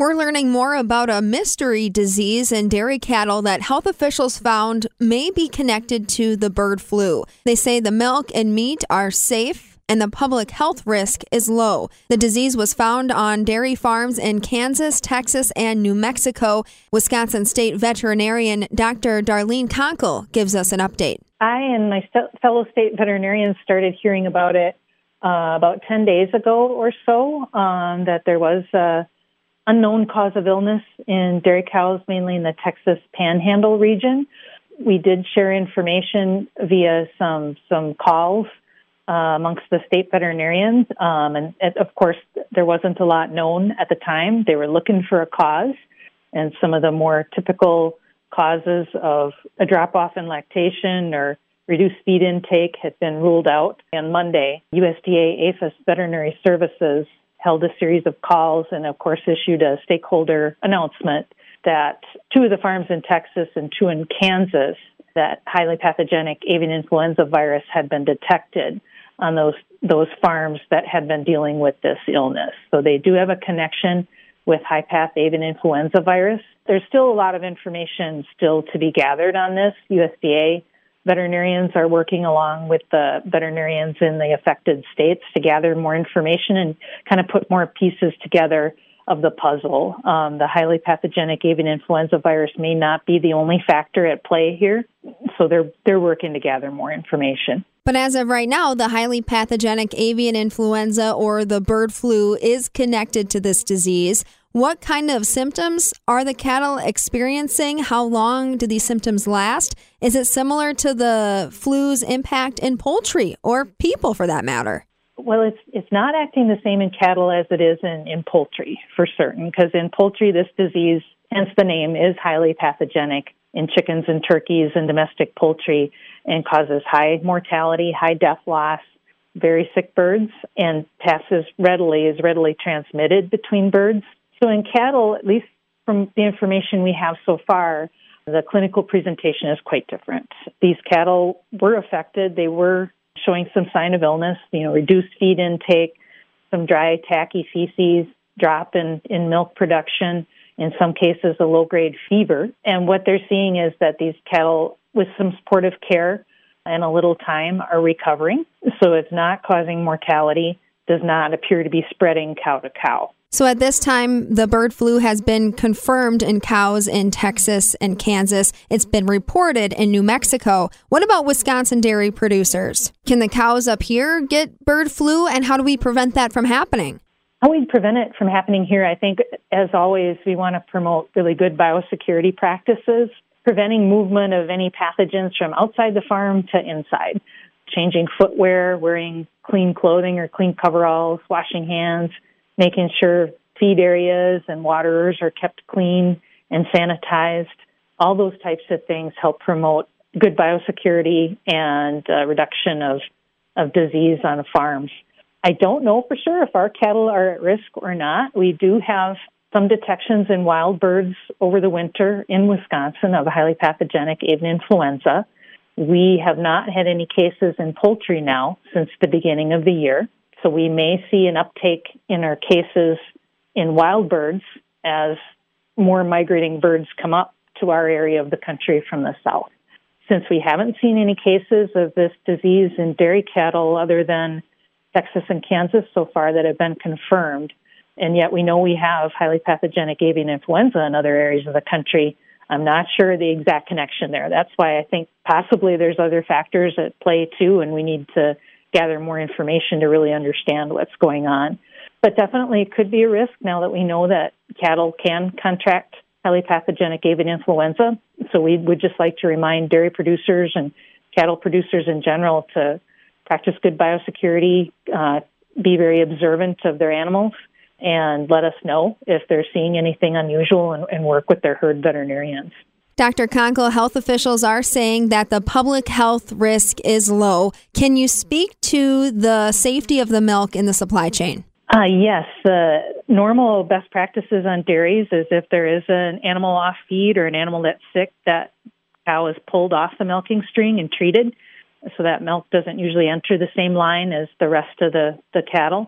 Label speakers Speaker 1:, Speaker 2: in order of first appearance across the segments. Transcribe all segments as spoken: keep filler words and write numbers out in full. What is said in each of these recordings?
Speaker 1: We're learning more about a mystery disease in dairy cattle that health officials found may be connected to the bird flu. They say the milk and meat are safe and the public health risk is low. The disease was found on dairy farms in Kansas, Texas, and New Mexico. Wisconsin State veterinarian Doctor Darlene Konkel gives us an update.
Speaker 2: I and my st- fellow state veterinarians started hearing about it uh, about ten days ago or so, um, that there was a unknown cause of illness in dairy cows, mainly in the Texas Panhandle region. We did share information via some some calls uh, amongst the state veterinarians, um, and of course there wasn't a lot known at the time. They were looking for a cause, and some of the more typical causes of a drop-off in lactation or reduced feed intake had been ruled out. On Monday, U S D A APHIS Veterinary Services held a series of calls and, of course, issued a stakeholder announcement that two of the farms in Texas and two in Kansas, that highly pathogenic avian influenza virus had been detected on those those farms that had been dealing with this illness. So they do have a connection with high-path avian influenza virus. There's still a lot of information still to be gathered on this. U S D A veterinarians are working along with the veterinarians in the affected states to gather more information and kind of put more pieces together of the puzzle. Um, the highly pathogenic avian influenza virus may not be the only factor at play here, so they're they're working to gather more information.
Speaker 1: But as of right now, the highly pathogenic avian influenza or the bird flu is connected to this disease. What kind of symptoms are the cattle experiencing? How long do these symptoms last? Is it similar to the flu's impact in poultry or people for that matter?
Speaker 2: Well, it's it's not acting the same in cattle as it is in, in poultry for certain, because in poultry, this disease, hence the name, is highly pathogenic in chickens and turkeys and domestic poultry and causes high mortality, high death loss, very sick birds, and passes readily, is readily transmitted between birds. So in cattle, at least from the information we have so far, the clinical presentation is quite different. These cattle were affected. They were showing some sign of illness, you know, reduced feed intake, some dry, tacky feces, drop in, in milk production, in some cases a low-grade fever. And what they're seeing is that these cattle, with some supportive care and a little time, are recovering. So it's not causing mortality, does not appear to be spreading cow to cow.
Speaker 1: So at this time, the bird flu has been confirmed in cows in Texas and Kansas. It's been reported in New Mexico. What about Wisconsin dairy producers? Can the cows up here get bird flu, and how do we prevent that from happening?
Speaker 2: How we prevent it from happening here, I think, as always, we want to promote really good biosecurity practices, preventing movement of any pathogens from outside the farm to inside, changing footwear, wearing clean clothing or clean coveralls, washing hands, making sure feed areas and waterers are kept clean and sanitized. All those types of things help promote good biosecurity and uh, reduction of, of disease on farms. I don't know for sure if our cattle are at risk or not. We do have some detections in wild birds over the winter in Wisconsin of highly pathogenic avian influenza. We have not had any cases in poultry now since the beginning of the year. So we may see an uptake in our cases in wild birds as more migrating birds come up to our area of the country from the south. Since we haven't seen any cases of this disease in dairy cattle other than Texas and Kansas so far that have been confirmed, and yet we know we have highly pathogenic avian influenza in other areas of the country, I'm not sure the exact connection there. That's why I think possibly there's other factors at play too, and we need to gather more information to really understand what's going on. But definitely it could be a risk now that we know that cattle can contract highly pathogenic avian influenza. So we would just like to remind dairy producers and cattle producers in general to practice good biosecurity, uh, be very observant of their animals, and let us know if they're seeing anything unusual and, and work with their herd veterinarians.
Speaker 1: Doctor Konkel, health officials are saying that the public health risk is low. Can you speak to the safety of the milk in the supply chain?
Speaker 2: Uh, yes. The normal best practices on dairies is if there is an animal off feed or an animal that's sick, that cow is pulled off the milking string and treated so that milk doesn't usually enter the same line as the rest of the, the cattle.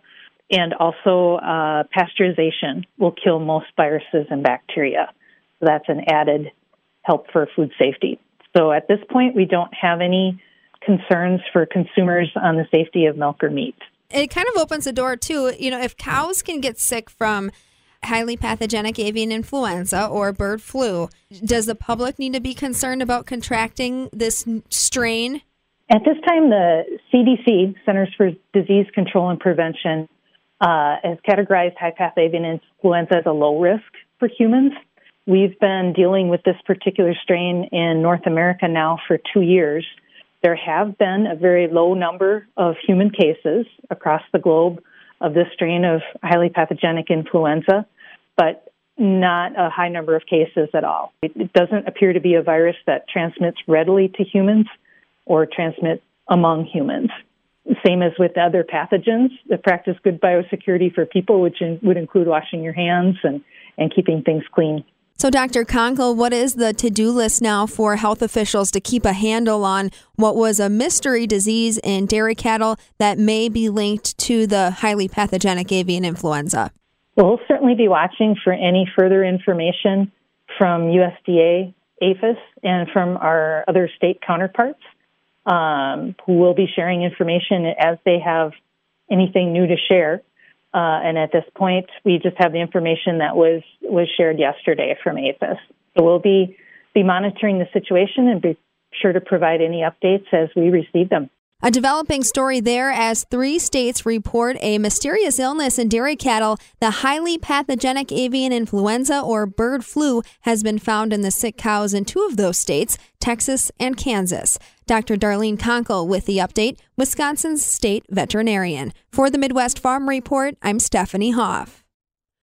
Speaker 2: And also, uh, pasteurization will kill most viruses and bacteria. So that's an added help for food safety. So at this point, we don't have any concerns for consumers on the safety of milk or meat.
Speaker 1: It kind of opens the door, too. You know, if cows can get sick from highly pathogenic avian influenza or bird flu, does the public need to be concerned about contracting this strain?
Speaker 2: At this time, the C D C, Centers for Disease Control and Prevention, uh, has categorized high-path avian influenza as a low risk for humans. We've been dealing with this particular strain in North America now for two years. There have been a very low number of human cases across the globe of this strain of highly pathogenic influenza, but not a high number of cases at all. It doesn't appear to be a virus that transmits readily to humans or transmits among humans. Same as with other pathogens that practice good biosecurity for people, which in, would include washing your hands and, and keeping things clean.
Speaker 1: So, Doctor Conkle, what is the to-do list now for health officials to keep a handle on what was a mystery disease in dairy cattle that may be linked to the highly pathogenic avian influenza?
Speaker 2: We'll certainly be watching for any further information from U S D A, APHIS, and from our other state counterparts, um, who will be sharing information as they have anything new to share. Uh, and at this point, we just have the information that was, was shared yesterday from APHIS. So we'll be, be monitoring the situation and be sure to provide any updates as we receive them.
Speaker 1: A developing story there as three states report a mysterious illness in dairy cattle. The highly pathogenic avian influenza or bird flu has been found in the sick cows in two of those states, Texas and Kansas. Doctor Darlene Conkle with the update, Wisconsin's state veterinarian. For the Midwest Farm Report, I'm Stephanie Hoff.